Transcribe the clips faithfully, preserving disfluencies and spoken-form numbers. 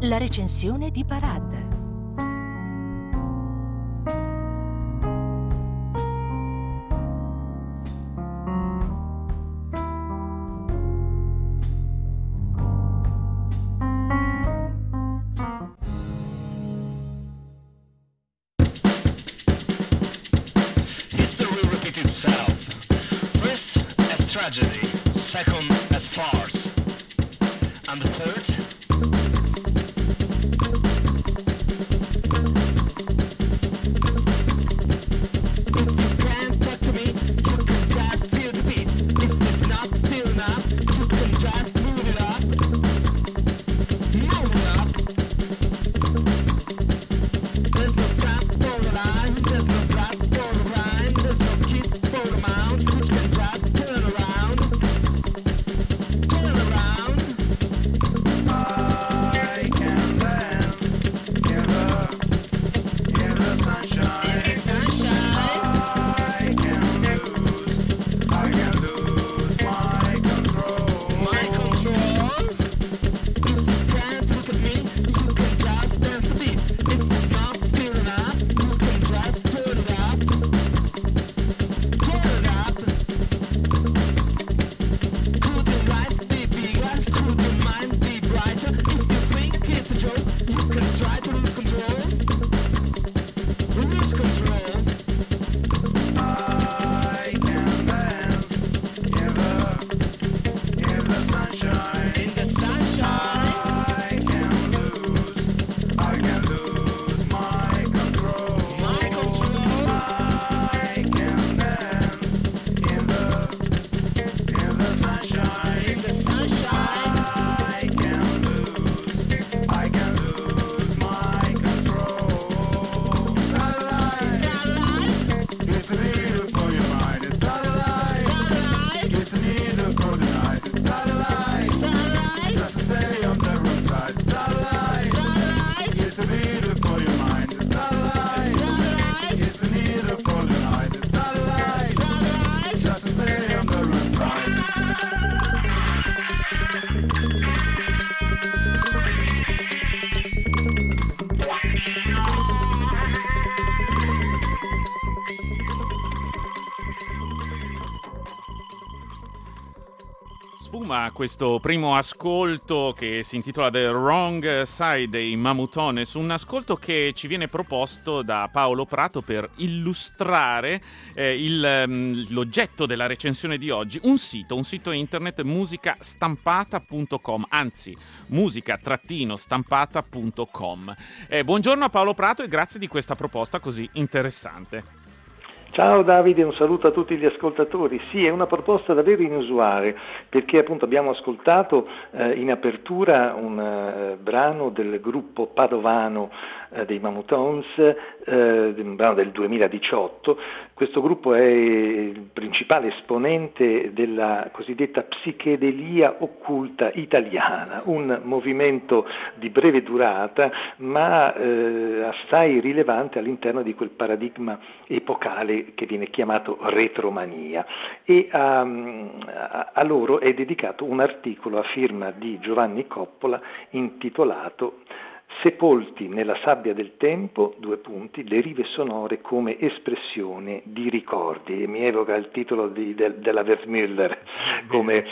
La recensione di Parad. History repeats itself. First as tragedy, second as farce, and the third. Sfuma questo primo ascolto che si intitola The Wrong Side dei Mamutones, un ascolto che ci viene proposto da Paolo Prato per illustrare eh, il, um, l'oggetto della recensione di oggi, un sito, un sito internet musicastampata punto com, anzi musica-stampata punto com. Eh, buongiorno a Paolo Prato e grazie di questa proposta così interessante. Ciao Davide, un saluto a tutti gli ascoltatori. Sì, è una proposta davvero inusuale perché appunto abbiamo ascoltato eh, in apertura un eh, brano del gruppo padovano eh, dei Mamutones, eh, un brano del duemiladiciotto. Questo gruppo è il principale esponente della cosiddetta psichedelia occulta italiana, un movimento di breve durata ma eh, assai rilevante all'interno di quel paradigma epocale che viene chiamato retromania, e a, a, a loro è dedicato un articolo a firma di Giovanni Coppola intitolato Sepolti nella sabbia del tempo, due punti, le rive sonore come espressione di ricordi. E mi evoca il titolo di, del, della Wertmüller, come,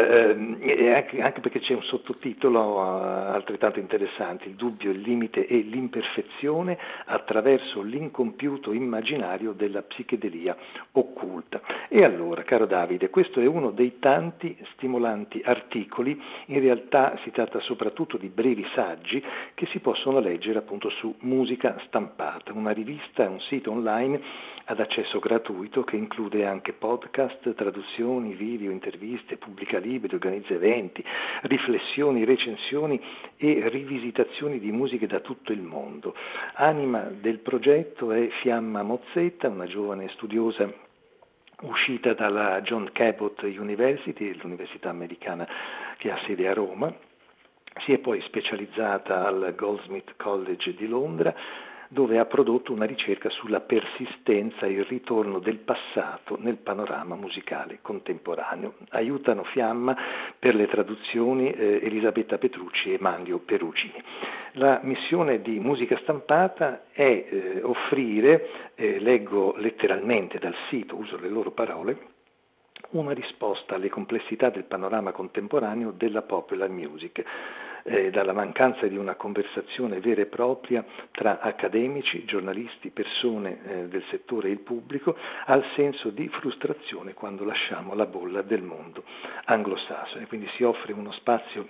eh, anche, anche perché c'è un sottotitolo uh, altrettanto interessante, il dubbio, il limite e l'imperfezione attraverso l'incompiuto immaginario della psichedelia occulta. E allora, caro Davide, questo è uno dei tanti stimolanti articoli, in realtà si tratta soprattutto di brevi saggi che si possono leggere appunto su Musica Stampata, una rivista, un sito online ad accesso gratuito che include anche podcast, traduzioni, video, interviste, pubblica libri, organizza eventi, riflessioni, recensioni e rivisitazioni di musiche da tutto il mondo. Anima del progetto è Fiamma Mozzetta, una giovane studiosa uscita dalla John Cabot University, l'università americana che ha sede a Roma. Si è poi specializzata al Goldsmith College di Londra, dove ha prodotto una ricerca sulla persistenza e il ritorno del passato nel panorama musicale contemporaneo. Aiutano Fiamma per le traduzioni eh, Elisabetta Petrucci e Manlio Perugini. La missione di Musica Stampata è eh, offrire, eh, leggo letteralmente dal sito, uso le loro parole, una risposta alle complessità del panorama contemporaneo della popular music, eh, dalla mancanza di una conversazione vera e propria tra accademici, giornalisti, persone eh, del settore e il pubblico, al senso di frustrazione quando lasciamo la bolla del mondo anglosassone. Quindi si offre uno spazio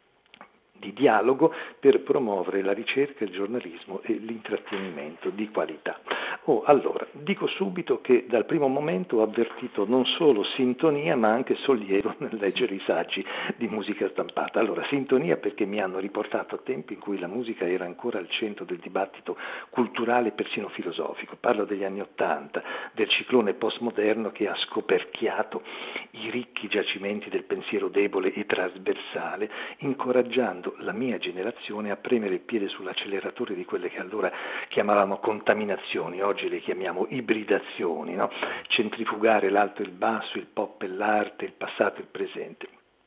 di dialogo per promuovere la ricerca, il giornalismo e l'intrattenimento di qualità. Oh, allora, dico subito che dal primo momento ho avvertito non solo sintonia ma anche sollievo nel leggere i saggi di Musica Stampata. Allora, sintonia perché mi hanno riportato a tempi in cui la musica era ancora al centro del dibattito culturale e persino filosofico. Parlo degli anni Ottanta, del ciclone postmoderno che ha scoperchiato i ricchi giacimenti del pensiero debole e trasversale, incoraggiando la mia generazione a premere il piede sull'acceleratore di quelle che allora chiamavamo contaminazioni, oggi le chiamiamo ibridazioni, no? Centrifugare l'alto e il basso, il pop e l'arte, il passato e il presente.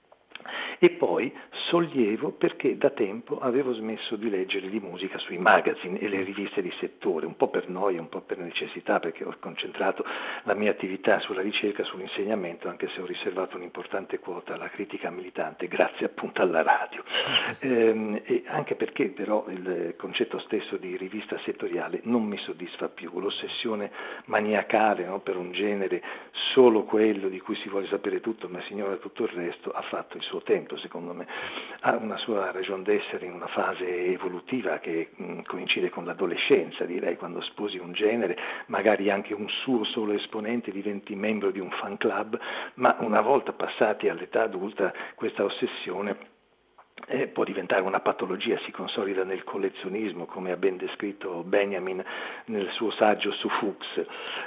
E poi sollievo perché da tempo avevo smesso di leggere di musica sui magazine e le riviste di settore, un po' per noia, un po' per necessità, perché ho concentrato la mia attività sulla ricerca, sull'insegnamento, anche se ho riservato un'importante quota alla critica militante, grazie appunto alla radio. Ehm, e anche perché però il concetto stesso di rivista settoriale non mi soddisfa più, l'ossessione maniacale, no, per un genere, solo quello di cui si vuole sapere tutto, ma si ignora tutto il resto, ha fatto il suo tempo, secondo me, ha una sua ragion d'essere in una fase evolutiva che mh, coincide con l'adolescenza, direi, quando sposi un genere, magari anche un suo solo esponente, diventi membro di un fan club, ma una volta passati all'età adulta questa ossessione Eh, può diventare una patologia, si consolida nel collezionismo, come ha ben descritto Benjamin nel suo saggio su Fuchs.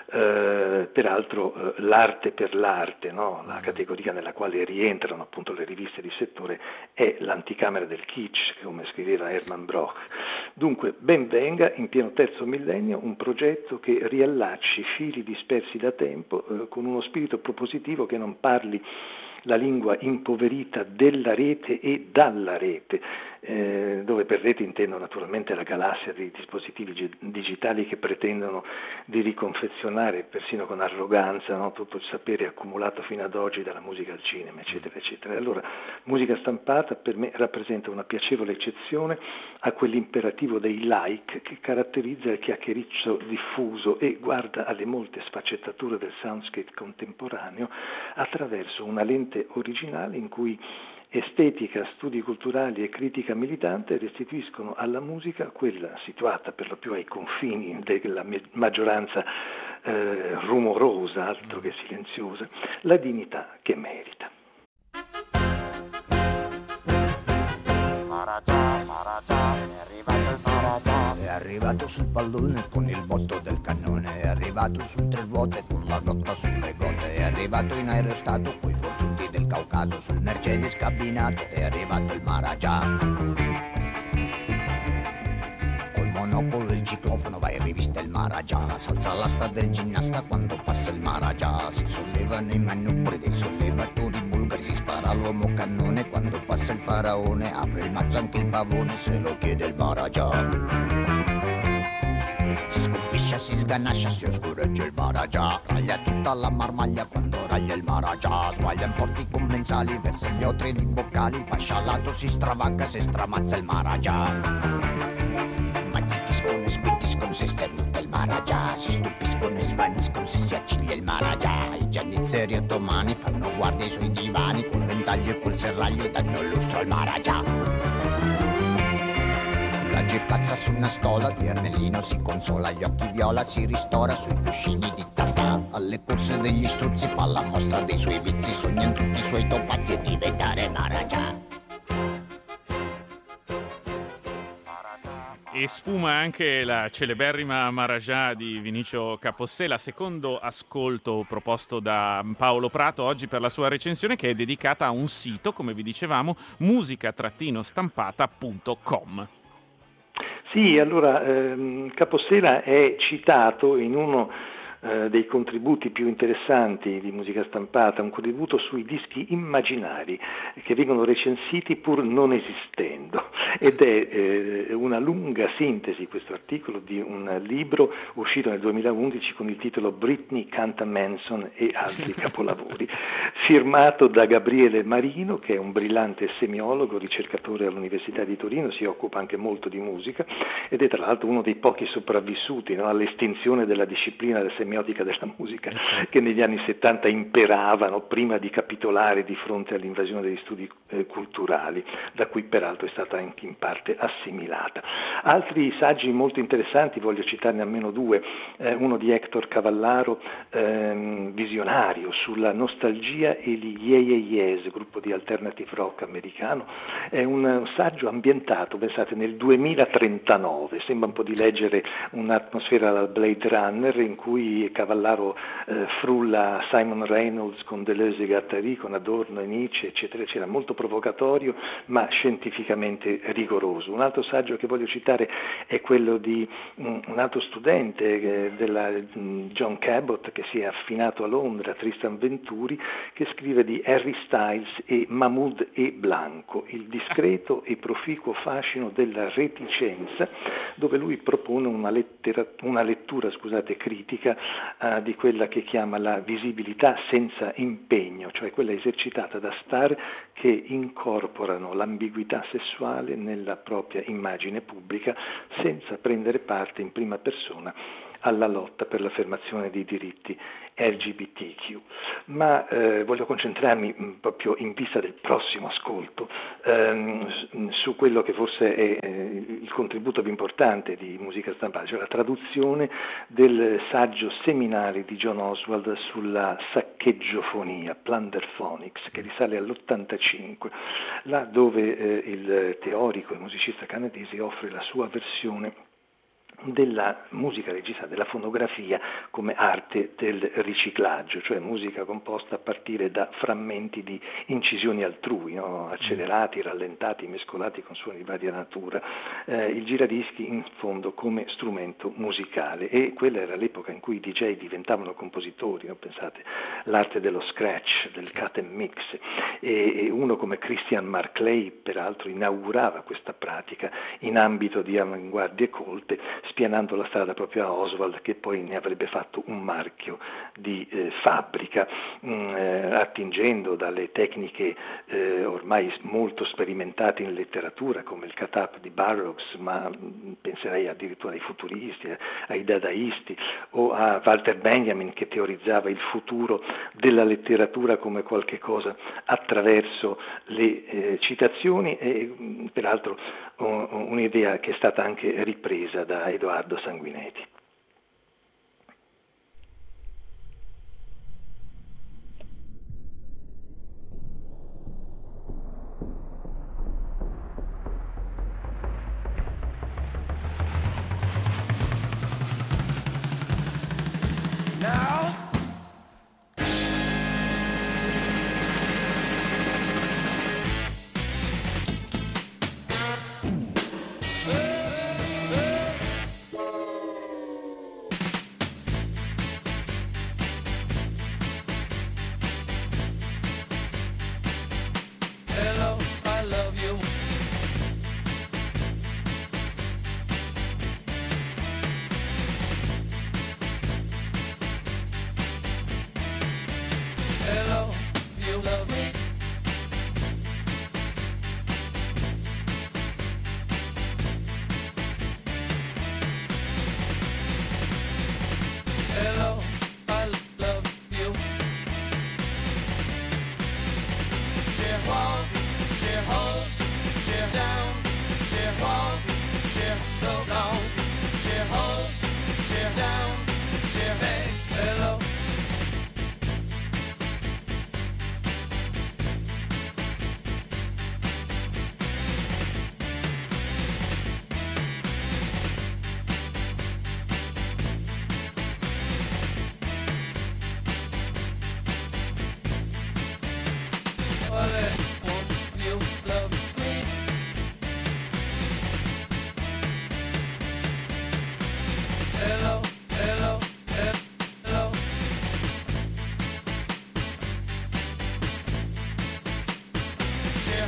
Eh, peraltro eh, l'arte per l'arte, no? La categoria nella quale rientrano appunto le riviste di settore è l'anticamera del kitsch, come scriveva Hermann Broch. Dunque ben venga in pieno terzo millennio un progetto che riallacci fili dispersi da tempo eh, con uno spirito propositivo che non parli la lingua impoverita della rete e dalla rete, eh, dove per rete intendo naturalmente la galassia di dispositivi ge- digitali che pretendono di riconfezionare persino con arroganza, no, tutto il sapere accumulato fino ad oggi dalla musica al cinema, eccetera, eccetera. Allora, Musica Stampata per me rappresenta una piacevole eccezione a quell'imperativo dei like che caratterizza il chiacchiericcio diffuso e guarda alle molte sfaccettature del soundscape contemporaneo attraverso una lente originale in cui estetica, studi culturali e critica militante restituiscono alla musica, quella situata per lo più ai confini della maggioranza eh, rumorosa, altro che silenziosa, la dignità che merita. Maragia, Maragia, è arrivato il Maragia. È arrivato sul pallone con il botto del cannone, è arrivato su tre ruote con la dotta sulle gote, è arrivato in aerostato coi forzuti del Caucaso, sul Mercedes cabinato, è arrivato il Maragia. Col monopolo il ciclofono va in rivista il Maragia, s'alza l'asta del ginnasta quando passa il Maragia, si sollevano i manubri dei sollevatori bulgari, si spara l'uomo cannone quando passa il faraone, apre il mazzo anche il pavone se lo chiede il Maragia. Si scolpiscia, si sganascia, si oscureggia il Maragia, raglia tutta la marmaglia quando raglia il Maragia, sguaglian forti commensali, versa gli otri di boccali, pascialato si stravagga se stramazza il Maragia. Ma zittiscono e squittiscono se sternuta il Maragia, si stupiscono e svaniscono se si acciglia il Maragia, i giannizzeri ottomani fanno guardia ai suoi divani, col ventaglio e col serraglio danno lustro al Maragia. La gircazza su una stola, di Ermellino si consola, gli occhi viola si ristora sui cuscini di taffà. Alle corse degli struzzi fa la mostra dei suoi vizi, sognan tutti i suoi topazzi e diventare Maragia. E sfuma anche la celeberrima Maragia di Vinicio Capossela, secondo ascolto proposto da Paolo Prato oggi per la sua recensione, che è dedicata a un sito, come vi dicevamo, musica stampata punto com. Sì, allora ehm, Capossela è citato in uno eh, dei contributi più interessanti di musica stampata, un contributo sui dischi immaginari che vengono recensiti pur non esistendo, ed è eh, una lunga sintesi, questo articolo, di un libro uscito nel duemilaundici con il titolo Britney canta Manson e altri capolavori, firmato da Gabriele Marino, che è un brillante semiologo, ricercatore all'Università di Torino, si occupa anche molto di musica ed è tra l'altro uno dei pochi sopravvissuti, no, all'estinzione della disciplina della semiotica della musica che negli anni settanta imperavano prima di capitolare di fronte all'invasione degli studi eh, culturali, da cui peraltro è stata anche in parte assimilata. Altri saggi molto interessanti, voglio citarne almeno due, eh, uno di Hector Cavallaro, ehm, visionario sulla nostalgia e gli Yeah Yeah Yeahs, gruppo di alternative rock americano, è un, un saggio ambientato, pensate, nel duemilatrentanove, sembra un po' di leggere un'atmosfera da Blade Runner, in cui Cavallaro eh, frulla Simon Reynolds con Deleuze e Guattari, con Adorno e Nietzsche, eccetera, eccetera, molto provocatorio ma scientificamente rigoroso. Un altro saggio che voglio citare è quello di um, un altro studente eh, della um, John Cabot, che si è affinato a Londra, Tristan Venturi, che scrive di Harry Styles e Mahmoud E. Blanco, il discreto e proficuo fascino della reticenza, dove lui propone una, lettera, una lettura scusate, critica uh, di quella che chiama la visibilità senza impegno, cioè quella esercitata da star che incorporano l'ambiguità sessuale nella propria immagine pubblica senza prendere parte in prima persona alla lotta per l'affermazione dei diritti L G B T Q. Ma eh, voglio concentrarmi mh, proprio in vista del prossimo ascolto ehm, su quello che forse è eh, il contributo più importante di musica stampata, cioè la traduzione del saggio seminale di John Oswald sulla saccheggiofonia, Plunderphonics, che risale all'ottantacinque, là dove eh, il teorico e musicista canadese offre la sua versione della musica registrata, della fonografia come arte del riciclaggio, cioè musica composta a partire da frammenti di incisioni altrui, no? Accelerati, rallentati, mescolati con suoni di varia natura, eh, il giradischi in fondo come strumento musicale, e quella era l'epoca in cui i D J diventavano compositori, no? Pensate, l'arte dello scratch, del cut and mix, e, e uno come Christian Marclay peraltro inaugurava questa pratica in ambito di avanguardie colte, spianando la strada proprio a Oswald, che poi ne avrebbe fatto un marchio di eh, fabbrica, mh, eh, attingendo dalle tecniche eh, ormai molto sperimentate in letteratura come il cut-up di Burroughs, ma mh, penserei addirittura ai futuristi, ai dadaisti, o a Walter Benjamin, che teorizzava il futuro della letteratura come qualche cosa attraverso le eh, citazioni, e mh, peraltro uh, un'idea che è stata anche ripresa da Edoardo Sanguinetti.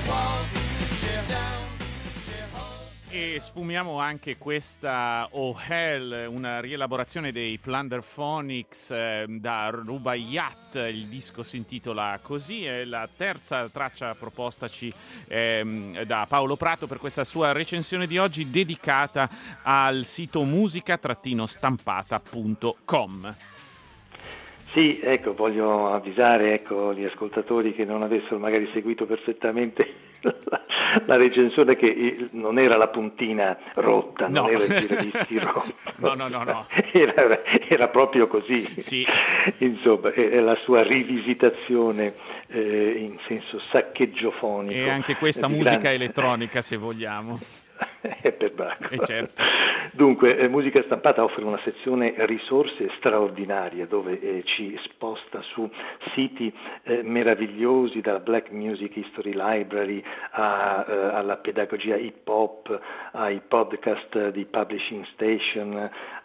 E sfumiamo anche questa Oh Hell, una rielaborazione dei Plunderphonics eh, da Rubaiyat. Il disco si intitola così, è la terza traccia propostaci ehm, da Paolo Prato per questa sua recensione di oggi dedicata al sito musica stampata punto com. Sì, ecco, voglio avvisare ecco, gli ascoltatori che non avessero magari seguito perfettamente la, la recensione che non era la puntina rotta, no. non era il giradischi rotto. No, no, no, no. Era, era proprio così. Sì. Insomma, è, è la sua rivisitazione eh, in senso saccheggiofonico. E anche questa musica grande... elettronica, se vogliamo. È per Bacco. E certo. Dunque, eh, Musica Stampata offre una sezione risorse straordinaria dove eh, ci sposta su siti eh, meravigliosi, dalla Black Music History Library a, eh, alla pedagogia hip hop, ai podcast di Publishing Station,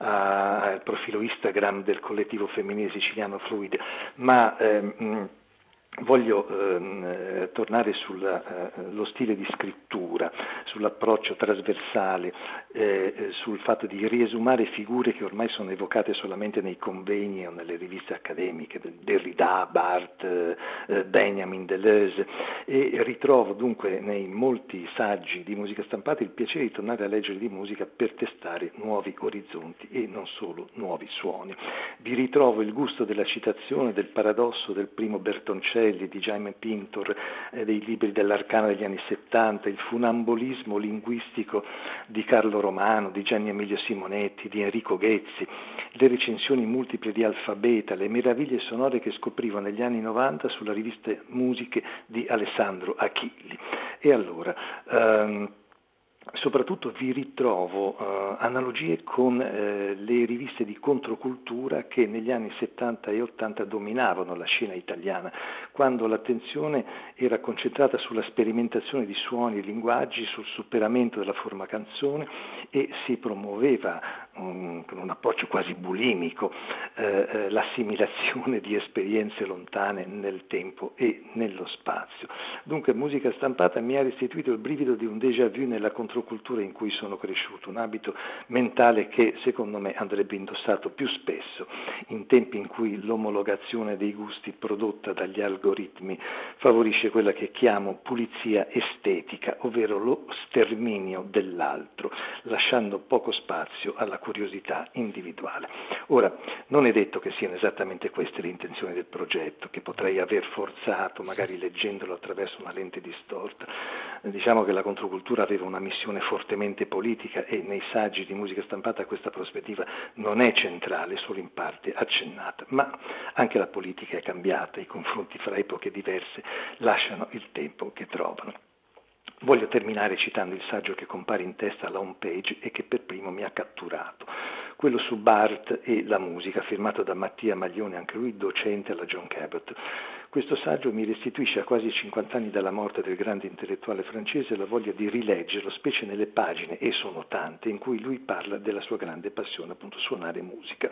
a, al profilo Instagram del collettivo femminile siciliano Fluid, ma ehm, voglio ehm, tornare sullo eh, stile di scrittura, sull'approccio trasversale, eh, sul fatto di riesumare figure che ormai sono evocate solamente nei convegni o nelle riviste accademiche, Derrida, Barthes, eh, Benjamin, Deleuze, e ritrovo dunque nei molti saggi di musica stampata il piacere di tornare a leggere di musica per testare nuovi orizzonti e non solo nuovi suoni. Vi ritrovo il gusto della citazione, del paradosso del primo Bertoncelli, di Jaime Pintor, eh, dei libri dell'Arcana degli anni settanta, il funambolismo linguistico di Carlo Romano, di Gianni Emilio Simonetti, di Enrico Ghezzi, le recensioni multiple di Alfabeta, le meraviglie sonore che scoprivo negli anni novanta sulla rivista Musiche di Alessandro Achilli. E allora, ehm, soprattutto vi ritrovo uh, analogie con uh, le riviste di controcultura che negli anni settanta e ottanta dominavano la scena italiana, quando l'attenzione era concentrata sulla sperimentazione di suoni e linguaggi, sul superamento della forma canzone, e si promuoveva um, con un approccio quasi bulimico uh, uh, l'assimilazione di esperienze lontane nel tempo e nello spazio. Dunque, Musica Stampata mi ha restituito il brivido di un déjà vu nella controcultura cultura in cui sono cresciuto, un abito mentale che secondo me andrebbe indossato più spesso in tempi in cui l'omologazione dei gusti prodotta dagli algoritmi favorisce quella che chiamo pulizia estetica, ovvero lo sterminio dell'altro, lasciando poco spazio alla curiosità individuale. Ora, non è detto che siano esattamente queste le intenzioni del progetto, che potrei aver forzato magari leggendolo attraverso una lente distorta. Diciamo che la controcultura aveva una missione fortemente politica e nei saggi di Musica Stampata questa prospettiva non è centrale, solo in parte accennata, ma anche la politica è cambiata, i confronti fra epoche diverse lasciano il tempo che trovano. Voglio terminare citando il saggio che compare in testa alla home page e che per primo mi ha catturato, quello su Barthes e la musica, firmato da Mattia Maglione, anche lui docente alla John Cabot. Questo saggio mi restituisce a quasi cinquanta anni dalla morte del grande intellettuale francese la voglia di rileggerlo, specie nelle pagine, e sono tante, in cui lui parla della sua grande passione, appunto suonare musica,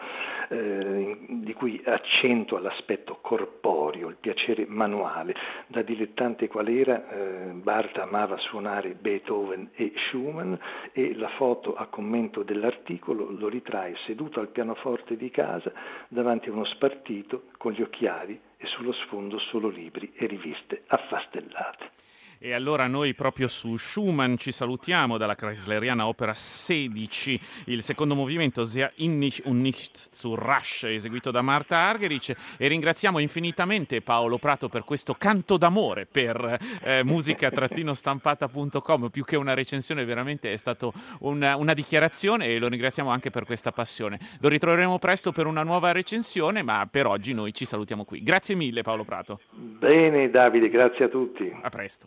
eh, di cui accento all'aspetto corporeo, il piacere manuale. Da dilettante qual era, eh, Barthes amava suonare Beethoven e Schumann, e la foto a commento dell'articolo lo ritrae seduto al pianoforte di casa davanti a uno spartito con gli occhiali e sullo sfondo solo libri e riviste affastellate. E allora noi proprio su Schumann ci salutiamo dalla Chrysleriana Opera sedici, il secondo movimento Sehr innig und nicht zu rasch, eseguito da Marta Argerich, e ringraziamo infinitamente Paolo Prato per questo canto d'amore per eh, musica stampata punto com. Più che una recensione, veramente è stato una, una dichiarazione, e lo ringraziamo anche per questa passione. Lo ritroveremo presto per una nuova recensione, ma per oggi noi ci salutiamo qui. Grazie mille Paolo Prato. Bene Davide, grazie a tutti. A presto.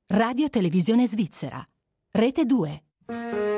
Radio Televisione Svizzera. Rete due.